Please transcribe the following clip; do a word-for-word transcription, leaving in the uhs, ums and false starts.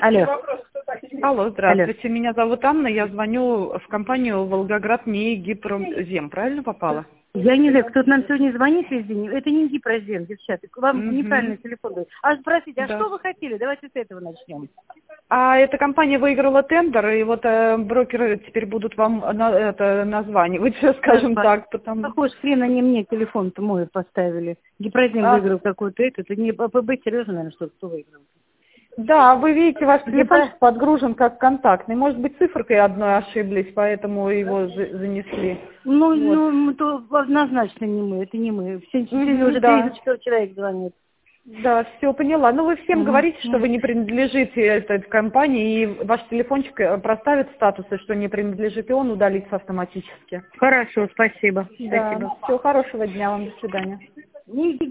Алло. Алло, Алло. здравствуйте. Меня зовут Анна. Я звоню в компанию Волгоград НИИ Гипромзем. Правильно попала? Я не знаю, кто-то нам сегодня звонит весь день. Это не гипрозем, девчата. Вам неправильный Мгм. телефон дают. А спросите, а Да. что вы хотели? Давайте с этого начнем. А эта компания выиграла тендер, и вот э, брокеры теперь будут вам на, это, названивать, скажем Назва- так, потому... Какой ж хрен они мне телефон-то мой поставили? Гипрозем А, выиграл какой-то этот. Это не ППБ, серьезно, наверное, что кто выиграл. да, вы видите, ваш Гипро... телефончик подгружен как контактный. Может быть, цифркой одной ошиблись, поэтому его за- занесли. Ну, Вот. ну, мы то однозначно не мы, это не мы. Все, сегодня Мгм, уже три или да. четыре человек звонит. Да, все поняла. Ну, вы всем Мгм, говорите, что мгм. вы не принадлежите этой компании, и ваш телефончик э, проставит статусы, что не принадлежит, и он удалится автоматически. Хорошо, спасибо. Да, Спасибо. все, хорошего дня вам, до свидания. Не